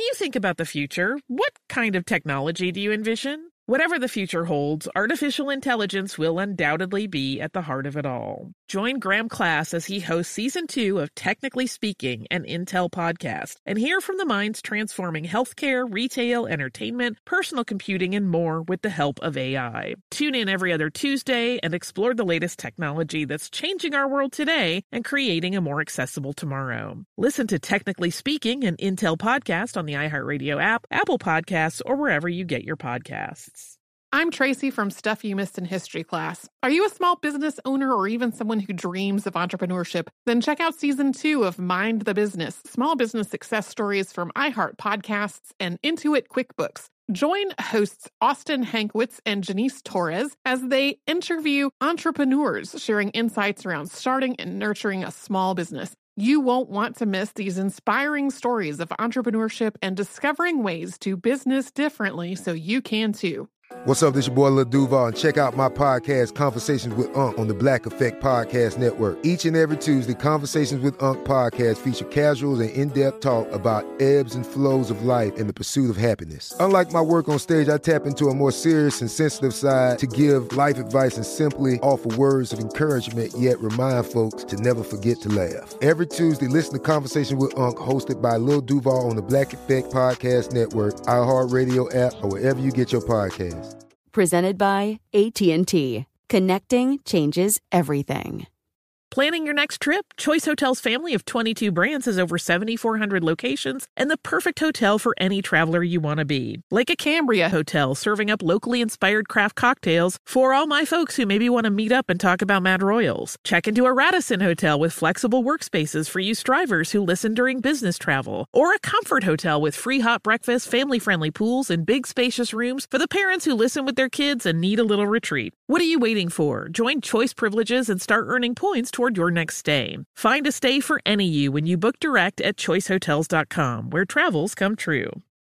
you think about the future, what kind of technology do you envision? Whatever the future holds, artificial intelligence will undoubtedly be at the heart of it all. Join Graham Class as he hosts Season 2 of Technically Speaking, an Intel podcast, and hear from the minds transforming healthcare, retail, entertainment, personal computing, and more with the help of AI. Tune in every other Tuesday and explore the latest technology that's changing our world today and creating a more accessible tomorrow. Listen to Technically Speaking, an Intel podcast on the iHeartRadio app, Apple Podcasts, or wherever you get your podcasts. I'm Tracy from Stuff You Missed in History Class. Are you a small business owner or even someone who dreams of entrepreneurship? Then check out Season 2 of Mind the Business, small business success stories from iHeart Podcasts and Intuit QuickBooks. Join hosts Austin Hankwitz and Janice Torres as they interview entrepreneurs sharing insights around starting and nurturing a small business. You won't want to miss these inspiring stories of entrepreneurship and discovering ways to business differently so you can too. What's up, this your boy Lil Duval, and check out my podcast, Conversations with Unc, on the Black Effect Podcast Network. Each and every Tuesday, Conversations with Unc podcast feature casuals and in-depth talk about ebbs and flows of life and the pursuit of happiness. Unlike my work on stage, I tap into a more serious and sensitive side to give life advice and simply offer words of encouragement, yet remind folks to never forget to laugh. Every Tuesday, listen to Conversations with Unc, hosted by Lil Duval on the Black Effect Podcast Network, iHeartRadio app, or wherever you get your podcasts. Presented by AT&T. Connecting changes everything. Planning your next trip? Choice Hotels' family of 22 brands has over 7,400 locations and the perfect hotel for any traveler you want to be. Like a Cambria Hotel, serving up locally inspired craft cocktails for all my folks who maybe want to meet up and talk about Mad Royals. Check into a Radisson Hotel with flexible workspaces for you strivers who listen during business travel. Or a Comfort Hotel with free hot breakfast, family-friendly pools, and big spacious rooms for the parents who listen with their kids and need a little retreat. What are you waiting for? Join Choice Privileges and start earning points toward your next stay. Find a stay for any you when you book direct at choicehotels.com, where travels come true.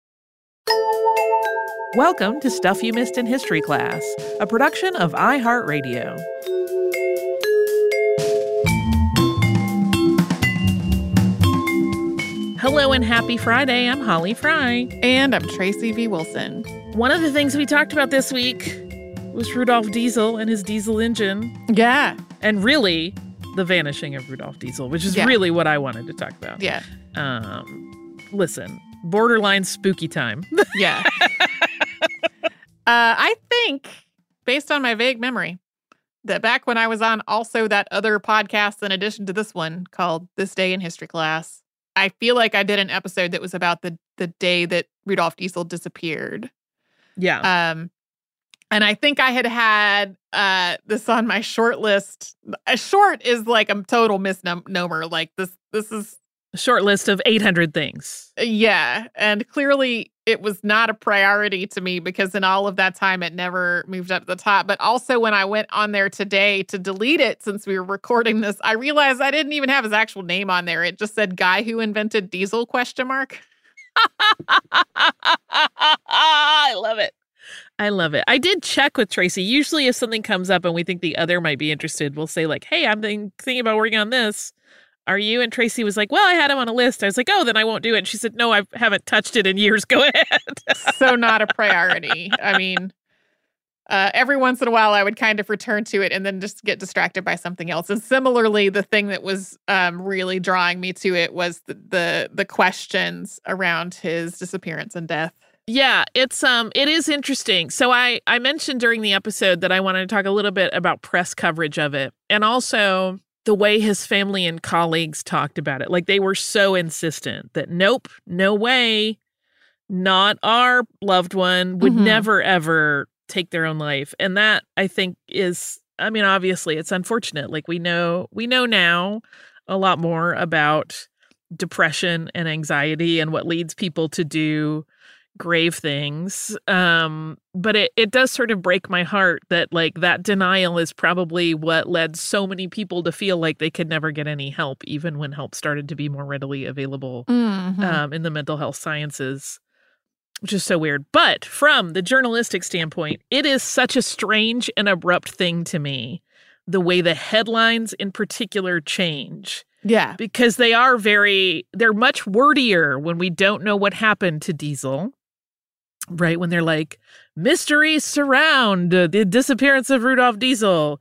Welcome to Stuff You Missed in History Class, a production of iHeartRadio. Hello and happy Friday. I'm Holly Fry. And I'm Tracy V. Wilson. One of the things we talked about this week was Rudolph Diesel and his diesel engine. Yeah. And really, the vanishing of Rudolph Diesel, which is really what I wanted to talk about. Yeah. Listen, borderline spooky time. Yeah. I think, based on my vague memory, that back when I was on also that other podcast in addition to this one called This Day in History Class, I feel like I did an episode that was about the day that Rudolph Diesel disappeared. Yeah. And I think I had this on my short list. A short is like a total misnomer. Like this is a short list of 800 things. Yeah. And clearly it was not a priority to me because in all of that time, it never moved up to the top. But also when I went on there today to delete it, since we were recording this, I realized I didn't even have his actual name on there. It just said guy who invented diesel ? I love it. I love it. I did check with Tracy. Usually if something comes up and we think the other might be interested, we'll say like, hey, I'm thinking about working on this. Are you? And Tracy was like, well, I had him on a list. I was like, oh, then I won't do it. And she said, no, I haven't touched it in years. Go ahead. So not a priority. I mean, every once in a while I would kind of return to it and then just get distracted by something else. And similarly, the thing that was really drawing me to it was the questions around his disappearance and death. Yeah, it is interesting. So I mentioned during the episode that I wanted to talk a little bit about press coverage of it and also the way his family and colleagues talked about it. Like they were so insistent that nope, no way, not our loved one would never, ever take their own life. And that I think is, I mean, obviously it's unfortunate. Like we know now a lot more about depression and anxiety and what leads people to do grave things. But it does sort of break my heart that like that denial is probably what led so many people to feel like they could never get any help, even when help started to be more readily available in the mental health sciences, which is so weird. But from the journalistic standpoint, it is such a strange and abrupt thing to me the way the headlines in particular change. Yeah. Because they're much wordier when we don't know what happened to Diesel, right? When they're like, mysteries surround the disappearance of Rudolph Diesel.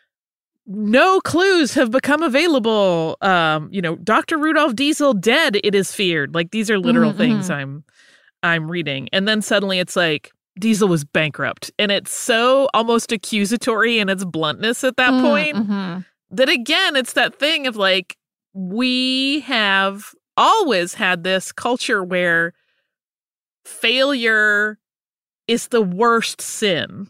No clues have become available. Dr. Rudolph Diesel dead, it is feared. Like, these are literal things I'm reading. And then suddenly it's like, Diesel was bankrupt. And it's so almost accusatory in its bluntness at that point that, again, it's that thing of like, we have always had this culture where failure is the worst sin.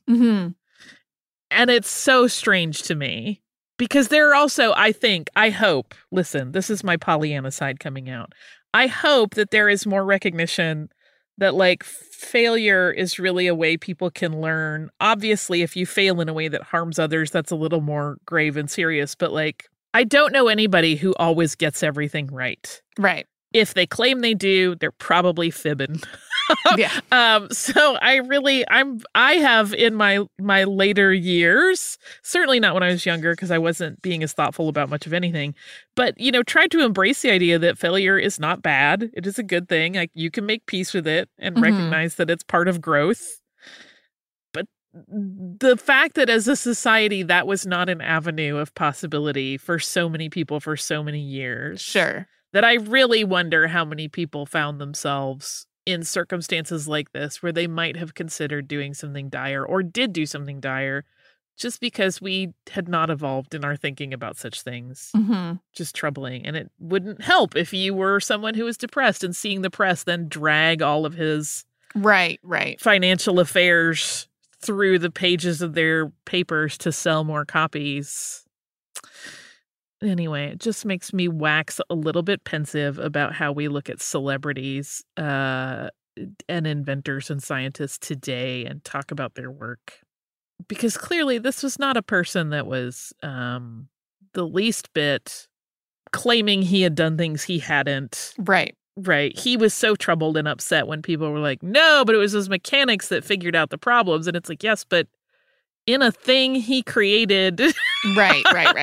And it's so strange to me because there are also, I hope, listen, this is my Pollyanna side coming out. I hope that there is more recognition that like failure is really a way people can learn. Obviously, if you fail in a way that harms others, that's a little more grave and serious. But like, I don't know anybody who always gets everything right. Right. If they claim they do, they're probably fibbing. Yeah. So I have in my later years, certainly not when I was younger because I wasn't being as thoughtful about much of anything, but, tried to embrace the idea that failure is not bad. It is a good thing. Like, you can make peace with it and recognize that it's part of growth. But the fact that as a society, that was not an avenue of possibility for so many people for so many years. Sure. That I really wonder how many people found themselves in circumstances like this where they might have considered doing something dire or did do something dire just because we had not evolved in our thinking about such things. Just troubling. And it wouldn't help if you were someone who was depressed and seeing the press then drag all of his right financial affairs through the pages of their papers to sell more copies. Anyway, it just makes me wax a little bit pensive about how we look at celebrities and inventors and scientists today and talk about their work. Because clearly this was not a person that was the least bit claiming he had done things he hadn't. Right. He was so troubled and upset when people were like, no, but it was his mechanics that figured out the problems. And it's like, yes, but in a thing he created. Right.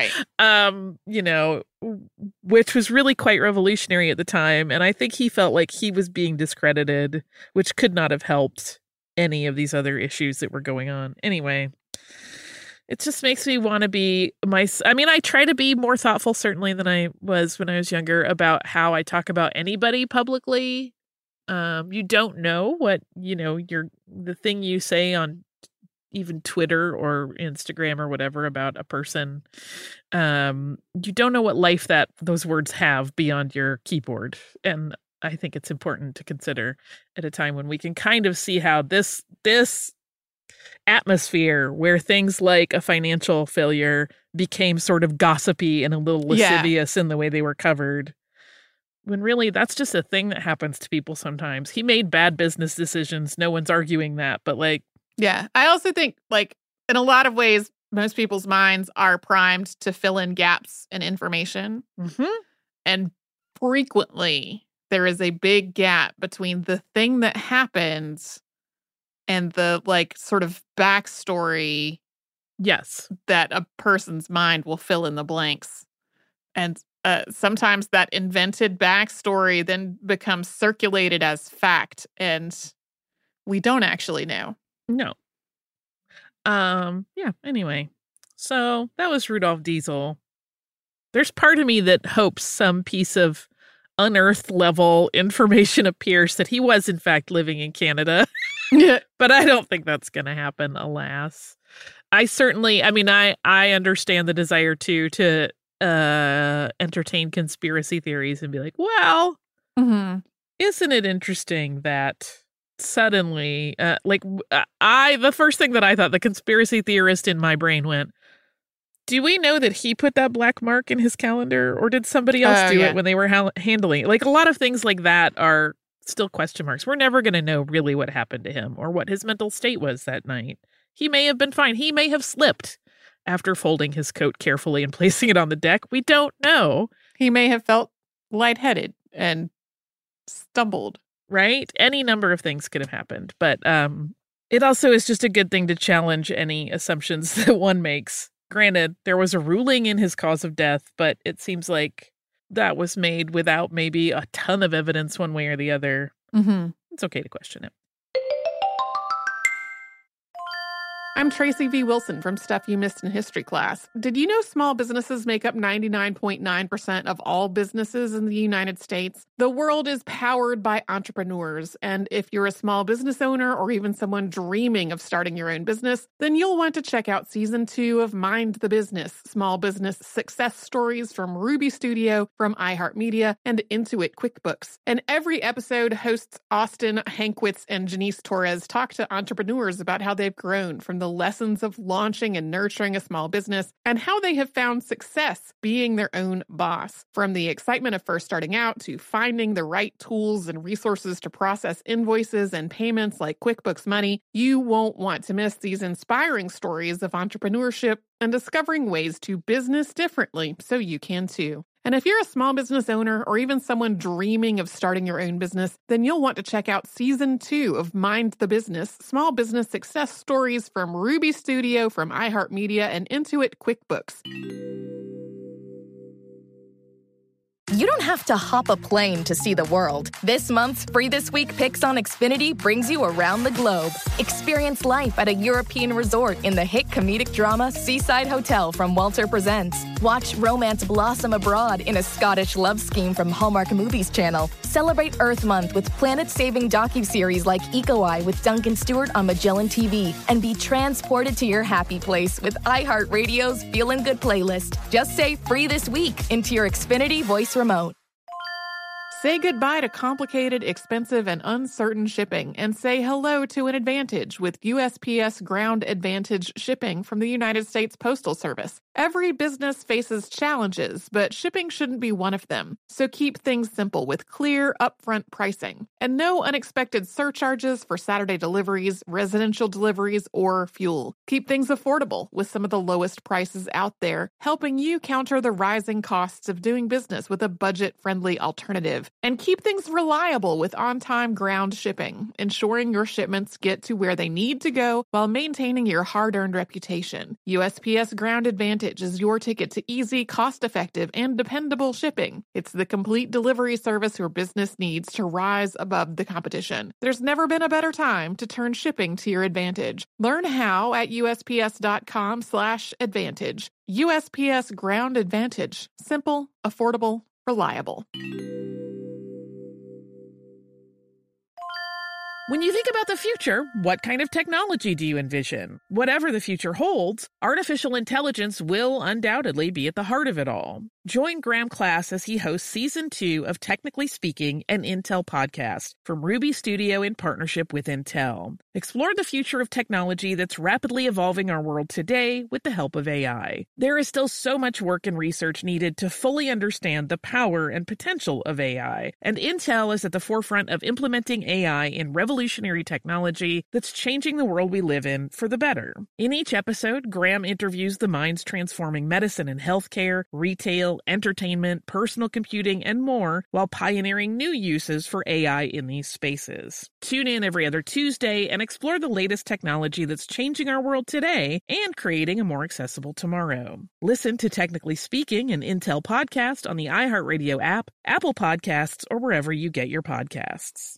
Which was really quite revolutionary at the time. And I think he felt like he was being discredited, which could not have helped any of these other issues that were going on. Anyway, it just makes me want to be I try to be more thoughtful, certainly, than I was when I was younger about how I talk about anybody publicly. You don't know what, the thing you say on even Twitter or Instagram or whatever about a person. You don't know what life that those words have beyond your keyboard. And I think it's important to consider at a time when we can kind of see how this atmosphere where things like a financial failure became sort of gossipy and a little lascivious in the way they were covered. When really that's just a thing that happens to people sometimes. He made bad business decisions. No one's arguing that, but yeah. I also think, in a lot of ways, most people's minds are primed to fill in gaps in information. And frequently, there is a big gap between the thing that happens and the, sort of backstory. Yes. That a person's mind will fill in the blanks. And sometimes that invented backstory then becomes circulated as fact, and we don't actually know. No. Yeah, anyway. So that was Rudolph Diesel. There's part of me that hopes some piece of unearthed level information appears that he was in fact living in Canada. But I don't think that's going to happen, alas. I certainly, I understand the desire to entertain conspiracy theories and be like, well, isn't it interesting that suddenly, the first thing that I thought, the conspiracy theorist in my brain went, do we know that he put that black mark in his calendar, or did somebody else do it when they were handling it? A lot of things like that are still question marks. We're never going to know really what happened to him or what his mental state was that night. He may have been fine. He may have slipped after folding his coat carefully and placing it on the deck. We don't know. He may have felt lightheaded and stumbled. Right? Any number of things could have happened. But it also is just a good thing to challenge any assumptions that one makes Granted, there was a ruling in his cause of death, but it seems like that was made without maybe a ton of evidence one way or the other. Mm-hmm. It's okay to question it. I'm Tracy V. Wilson from Stuff You Missed in History Class. Did you know small businesses make up 99.9% of all businesses in the United States? The world is powered by entrepreneurs, and if you're a small business owner or even someone dreaming of starting your own business, then you'll want to check out Season 2 of Mind the Business, Small Business Success Stories from Ruby Studio, from iHeartMedia, and Intuit QuickBooks. And every episode, hosts Austin Hankwitz and Janice Torres talk to entrepreneurs about how they've grown from the lessons of launching and nurturing a small business and how they have found success being their own boss. From the excitement of first starting out to finding the right tools and resources to process invoices and payments like QuickBooks Money, you won't want to miss these inspiring stories of entrepreneurship and discovering ways to business differently so you can too. And if you're a small business owner or even someone dreaming of starting your own business, then you'll want to check out Season 2 of Mind the Business, Small Business Success Stories from Ruby Studio, from iHeartMedia, and Intuit QuickBooks. You don't have to hop a plane to see the world. This month's Free This Week Picks on Xfinity brings you around the globe. Experience life at a European resort in the hit comedic drama Seaside Hotel from Walter Presents. Watch romance blossom abroad in a Scottish love scheme from Hallmark Movies Channel. Celebrate Earth Month with planet-saving docuseries like Eco Eye with Duncan Stewart on Magellan TV. And be transported to your happy place with iHeartRadio's Feelin' Good playlist. Just say Free This Week into your Xfinity voice remote. Say goodbye to complicated, expensive, and uncertain shipping, and say hello to an advantage with USPS Ground Advantage shipping from the United States Postal Service. Every business faces challenges, but shipping shouldn't be one of them. So keep things simple with clear, upfront pricing, and no unexpected surcharges for Saturday deliveries, residential deliveries, or fuel. Keep things affordable with some of the lowest prices out there, helping you counter the rising costs of doing business with a budget-friendly alternative. And keep things reliable with on-time ground shipping, ensuring your shipments get to where they need to go while maintaining your hard-earned reputation. USPS Ground Advantage is your ticket to easy, cost-effective, and dependable shipping. It's the complete delivery service your business needs to rise above the competition. There's never been a better time to turn shipping to your advantage. Learn how at USPS.com/advantage. USPS Ground Advantage. Simple, affordable, reliable. When you think about the future, what kind of technology do you envision? Whatever the future holds, artificial intelligence will undoubtedly be at the heart of it all. Join Graham Class as he hosts Season 2 of Technically Speaking, an Intel podcast from Ruby Studio in partnership with Intel. Explore the future of technology that's rapidly evolving our world today with the help of AI. There is still so much work and research needed to fully understand the power and potential of AI, and Intel is at the forefront of implementing AI in revolutionary technology that's changing the world we live in for the better. In each episode, Graham interviews the minds transforming medicine and healthcare, retail, entertainment, personal computing, and more, while pioneering new uses for AI in these spaces. Tune in every other Tuesday and explore the latest technology that's changing our world today and creating a more accessible tomorrow. Listen to Technically Speaking, an Intel podcast on the iHeartRadio app, Apple Podcasts, or wherever you get your podcasts.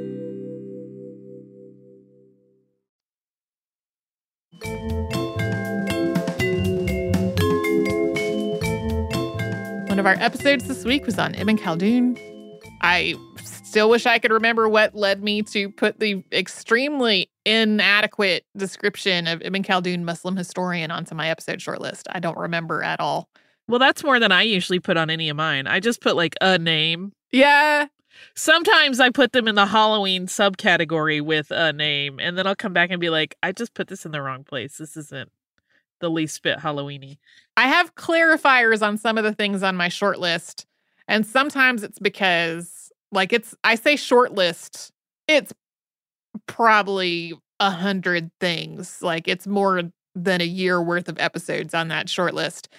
One of our episodes this week was on Ibn Khaldun. I still wish I could remember what led me to put the extremely inadequate description of Ibn Khaldun, Muslim historian, onto my episode shortlist. I don't remember at all. Well, that's more than I usually put on any of mine. I just put like a name. Yeah. Sometimes I put them in the Halloween subcategory with a name, and then I'll come back and be like, I just put this in the wrong place. This isn't the least bit Halloween-y. I have clarifiers on some of the things on my short list, and sometimes it's because, like, I say short list, it's probably 100 things. Like, it's more than a year worth of episodes on that short list.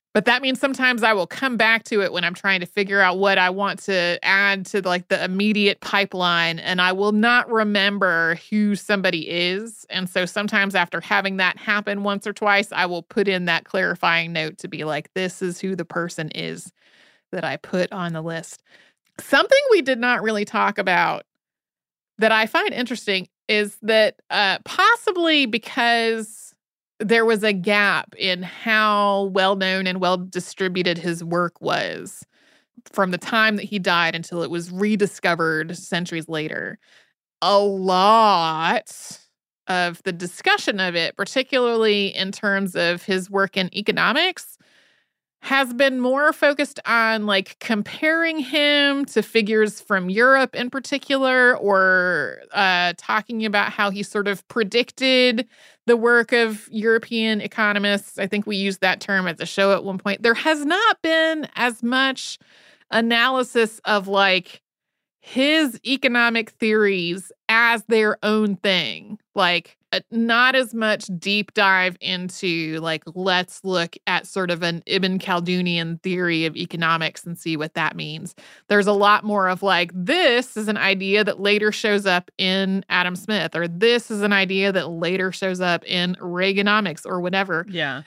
But that means sometimes I will come back to it when I'm trying to figure out what I want to add to like the immediate pipeline, and I will not remember who somebody is. And so sometimes after having that happen once or twice, I will put in that clarifying note to be like, this is who the person is that I put on the list. Something we did not really talk about that I find interesting is that possibly because there was a gap in how well-known and well-distributed his work was from the time that he died until it was rediscovered centuries later. A lot of the discussion of it, particularly in terms of his work in economics, has been more focused on like comparing him to figures from Europe in particular, or talking about how he sort of predicted the work of European economists. I think we used that term at the show at one point. There has not been as much analysis of like his economic theories as their own thing. Like not as much deep dive into like, let's look at sort of an Ibn Khaldunian theory of economics and see what that means. There's a lot more of like, this is an idea that later shows up in Adam Smith, or this is an idea that later shows up in Reaganomics or whatever. Yeah.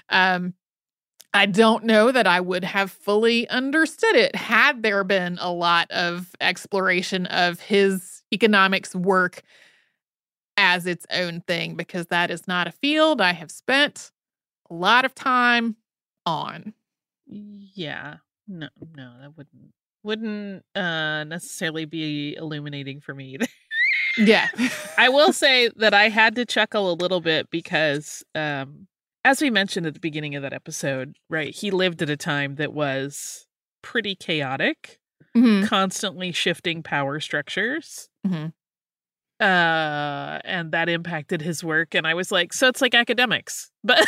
I don't know that I would have fully understood it had there been a lot of exploration of his economics work as its own thing, because that is not a field I have spent a lot of time on. Yeah. No, that wouldn't necessarily be illuminating for me either. Yeah. I will say that I had to chuckle a little bit because, as we mentioned at the beginning of that episode, right, he lived at a time that was pretty chaotic, constantly shifting power structures. Mm-hmm. And that impacted his work. And I was like, so it's like academics. But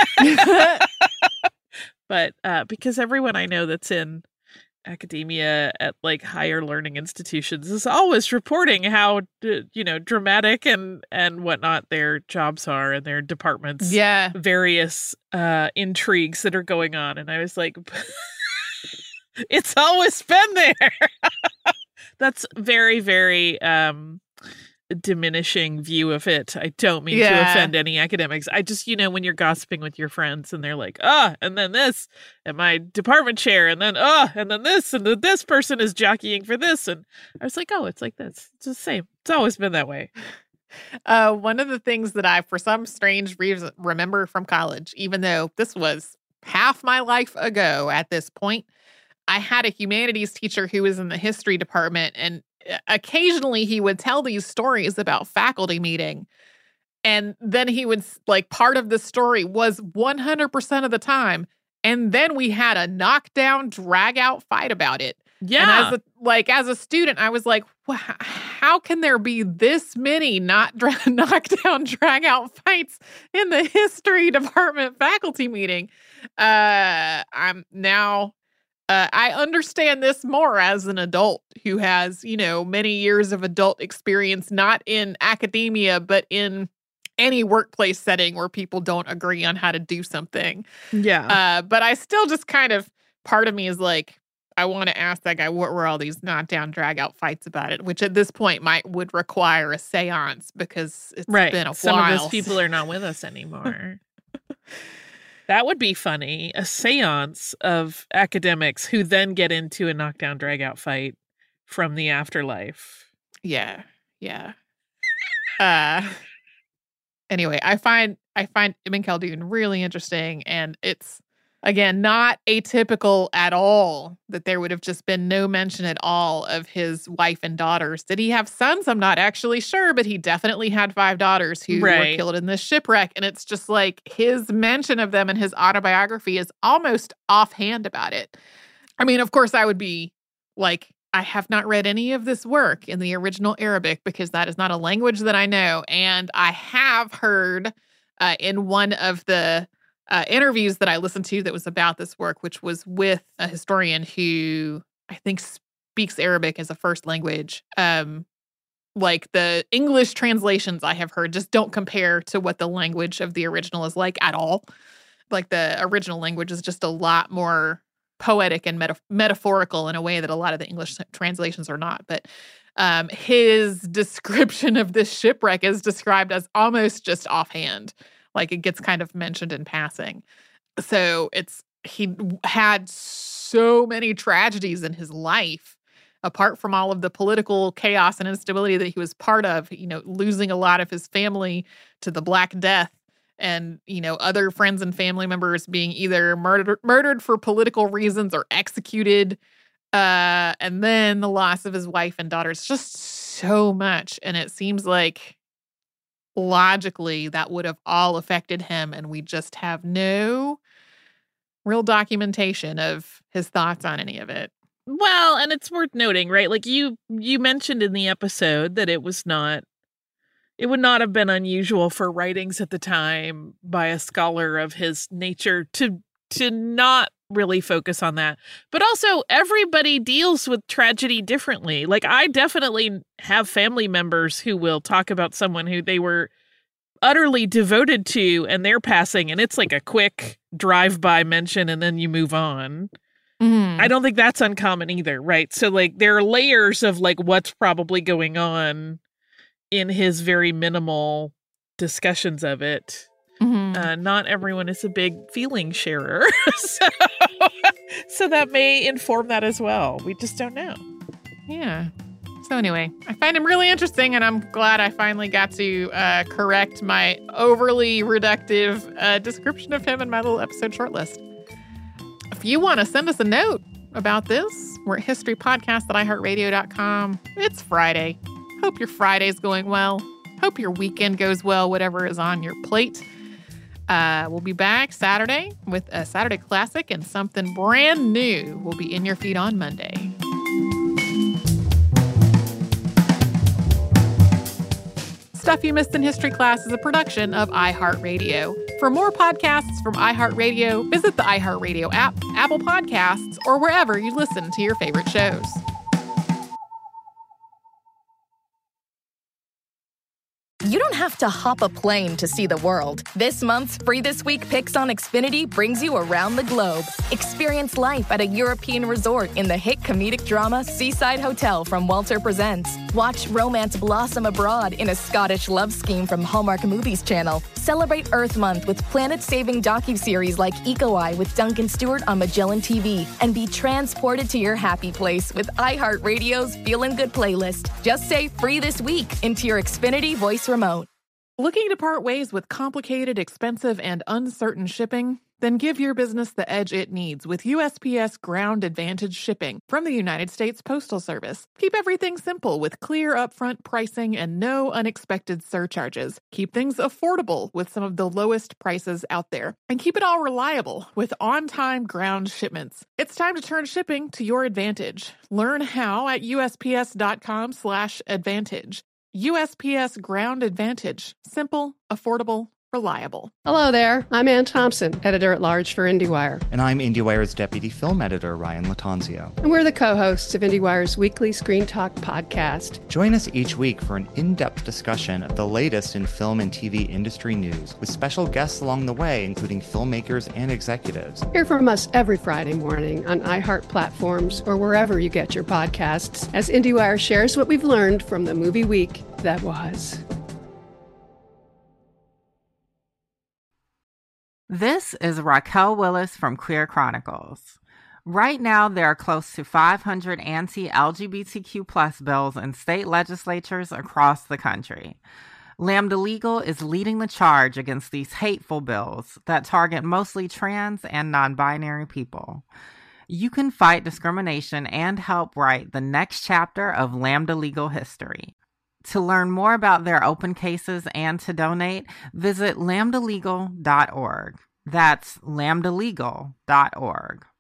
because everyone I know that's in academia at like higher learning institutions is always reporting how, dramatic and whatnot their jobs are and their departments. Yeah. Various intrigues that are going on. And I was like, it's always been there. That's very, very diminishing view of it. I don't mean to offend any academics. I just, when you're gossiping with your friends and they're like, and then this, and my department chair, and then this, and then this person is jockeying for this. And I was like, it's like this. It's the same. It's always been that way. One of the things that I, for some strange reason, remember from college, even though this was half my life ago at this point, I had a humanities teacher who was in the history department, and occasionally he would tell these stories about faculty meeting. And then he would, like, part of the story was 100% of the time. And then we had a knockdown, drag out fight about it. Yeah. And as a student, I was like, how can there be this many knockdown, drag out fights in the history department faculty meeting? I understand this more as an adult who has, many years of adult experience, not in academia, but in any workplace setting where people don't agree on how to do something. Yeah. But I still just kind of, part of me is like, I want to ask that guy, what were all these knockdown, drag out fights about it? Which at this point would require a seance, because it's been a while. Some of those people are not with us anymore. That would be funny. A seance of academics who then get into a knockdown, drag out fight from the afterlife. Yeah. Anyway, I find Ibn Khaldun really interesting, and it's, again, not atypical at all that there would have just been no mention at all of his wife and daughters. Did he have sons? I'm not actually sure, but he definitely had 5 daughters who were killed in this shipwreck. And it's just like his mention of them in his autobiography is almost offhand about it. I mean, of course, I would be like, I have not read any of this work in the original Arabic because that is not a language that I know. And I have heard in one of the interviews that I listened to that was about this work, which was with a historian who I think speaks Arabic as a first language. Like the English translations I have heard just don't compare to what the language of the original is like at all. Like the original language is just a lot more poetic and metaphorical in a way that a lot of the English translations are not. But his description of this shipwreck is described as almost just offhand. Like it gets kind of mentioned in passing. So he had so many tragedies in his life, apart from all of the political chaos and instability that he was part of, losing a lot of his family to the Black Death and, other friends and family members being either murdered for political reasons or executed. And then the loss of his wife and daughters, just so much. And it seems like logically that would have all affected him. And we just have no real documentation of his thoughts on any of it. Well, and it's worth noting, right? Like you mentioned in the episode that it would not have been unusual for writings at the time by a scholar of his nature to not really focus on that. But also everybody deals with tragedy differently. Like I definitely have family members who will talk about someone who they were utterly devoted to and they're passing, and it's like a quick drive-by mention and then you move on. Mm-hmm. I don't think that's uncommon either, right? So like there are layers of like what's probably going on in his very minimal discussions of it. Mm-hmm. Not everyone is a big feeling sharer. So that may inform that as well. We just don't know. Yeah. So anyway, I find him really interesting, and I'm glad I finally got to correct my overly reductive description of him in my little episode shortlist. If you want to send us a note about this, we're at historypodcast@iheartradio.com. It's Friday. Hope your Friday's going well. Hope your weekend goes well, whatever is on your plate. We'll be back Saturday with a Saturday Classic and something brand new will be in your feed on Monday. Stuff You Missed in History Class is a production of iHeartRadio. For more podcasts from iHeartRadio, visit the iHeartRadio app, Apple Podcasts, or wherever you listen to your favorite shows. You don't have to hop a plane to see the world. This month's Free This Week Picks on Xfinity brings you around the globe. Experience life at a European resort in the hit comedic drama Seaside Hotel from Walter Presents. Watch romance blossom abroad in a Scottish love scheme from Hallmark Movies Channel. Celebrate Earth Month with planet-saving docuseries like Eco Eye with Duncan Stewart on Magellan TV. And be transported to your happy place with iHeartRadio's Feelin' Good playlist. Just say Free This Week into your Xfinity voice remote. Looking to part ways with complicated, expensive, and uncertain shipping? Then give your business the edge it needs with USPS Ground Advantage shipping from the United States Postal Service. Keep everything simple with clear upfront pricing and no unexpected surcharges. Keep things affordable with some of the lowest prices out there. And keep it all reliable with on-time ground shipments. It's time to turn shipping to your advantage. Learn how at USPS.com/advantage. USPS Ground Advantage. Simple, affordable, reliable. Hello there. I'm Ann Thompson, editor-at-large for IndieWire. And I'm IndieWire's deputy film editor, Ryan Latanzio. And we're the co-hosts of IndieWire's weekly Screen Talk podcast. Join us each week for an in-depth discussion of the latest in film and TV industry news, with special guests along the way, including filmmakers and executives. Hear from us every Friday morning on iHeart platforms or wherever you get your podcasts, as IndieWire shares what we've learned from the movie week that was. This is Raquel Willis from Queer Chronicles. Right now, there are close to 500 anti-LGBTQ+ bills in state legislatures across the country. Lambda Legal is leading the charge against these hateful bills that target mostly trans and non-binary people. You can fight discrimination and help write the next chapter of Lambda Legal history. To learn more about their open cases and to donate, visit lambdalegal.org. That's lambdalegal.org.